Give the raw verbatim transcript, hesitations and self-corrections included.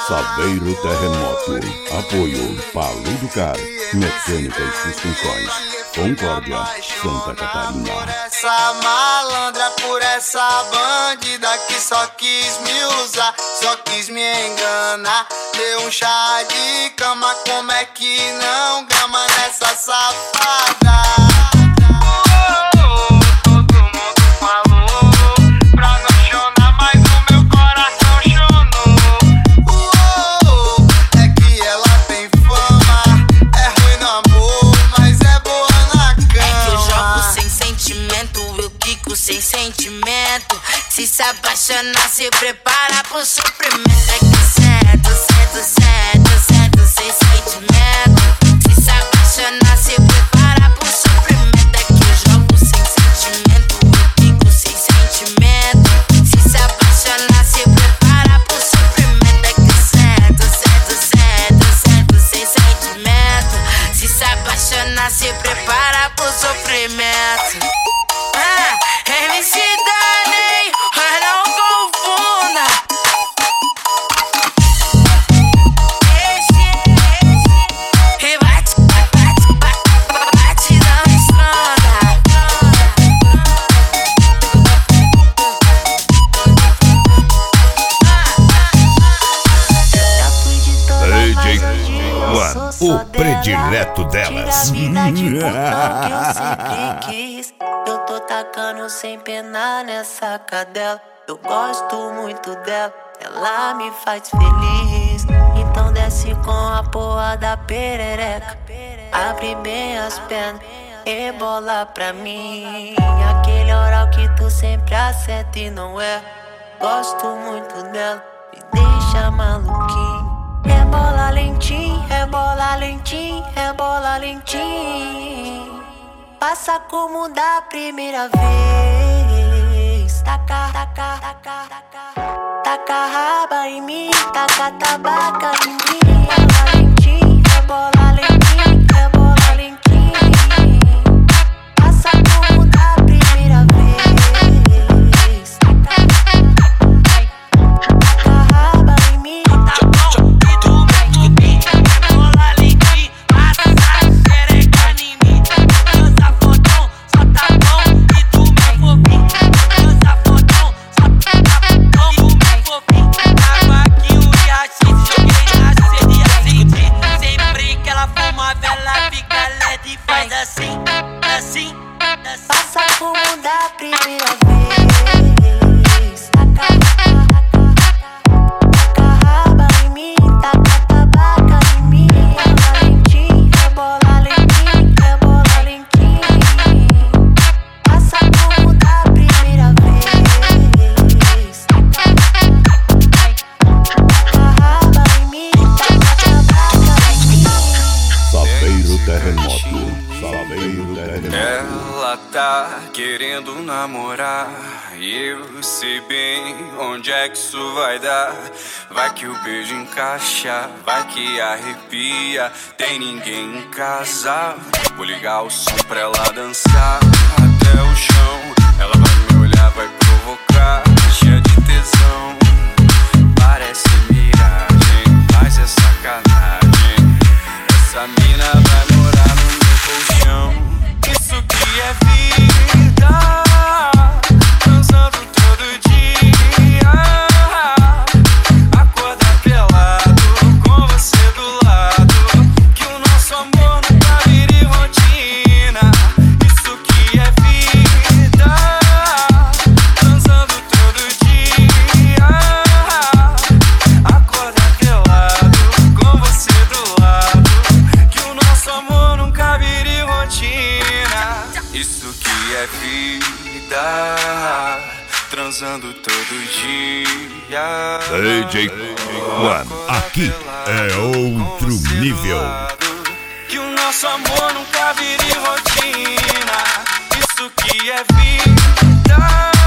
Saveiro Terremoto. Apoio Paludo Car, Mecânica e Suspensões. Concórdia, Santa Catarina. Por essa malandra, por essa bandida que só quis me usar, só quis me enganar. Deu um chá de cama, como é que não grama nessa safada? Sem sentimento, se se apaixonar, se prepara pro sofrimento. É que certo, certo, certo, certo, sem sentimento. Se se apaixonar, se prepara pro sofrimento. É que eu jogo sem sentimento, eu fico sem sentimento. Se se apaixonar, se prepara pro sofrimento. É que certo, certo, certo, certo, sem sentimento. Se se apaixonar, se prepara pro sofrimento. M C Dani, mas não confunda. Esse, esse, e bate, bate, bate, bate na estrada. D J One, o predileto delas. Eu tô tacando sem pena nessa cadela. Eu gosto muito dela, ela me faz feliz. Então desce com a porra da perereca, abre bem as pernas e bola pra mim. Aquele oral que tu sempre acerta e não é. Gosto muito dela, me deixa maluquinho. Rebola lentinho, rebola lentinho, rebola lentinho. Passa como da primeira vez. Taca, taca, taca, taca. Taca raba em mim, taca tabaca em mim. Rebola lentinho, rebola lentinho, rebola lentinho. Passa como da primeira vez. Taca, taca raba em mim. Passa como da primeira vez. Taca, taca raba em mim, taca tabaca em mim. Rebola lentinho, rebola lentinho, rebola lentinho. Passa como da primeira vez. Taca raba em mim, taca tabaca em mim. Saveiro Terremoto. Saveiro Terremoto. Ela tá querendo namorar e eu sei bem onde é que isso vai dar. Vai que o beijo encaixa, vai que arrepia. Tem ninguém em casa, vou ligar o som pra ela dançar até o chão. Ela vai me olhar, vai provocar, cheia de tesão. Parece miragem, mas é sacanagem. Essa mina vai morar no meu colchão. Isso que é vida, dançando todo dia. Acordar pelado, com você do lado. Que o nosso amor nunca vire rotina. Isso que é vida, dançando todo dia. Acordar pelado, com você do lado. Que o nosso amor nunca vire rotina. Isso que é vida, transando todo dia. D J One, aqui é outro nível. Que o nosso amor nunca vire rotina. Isso que é vida.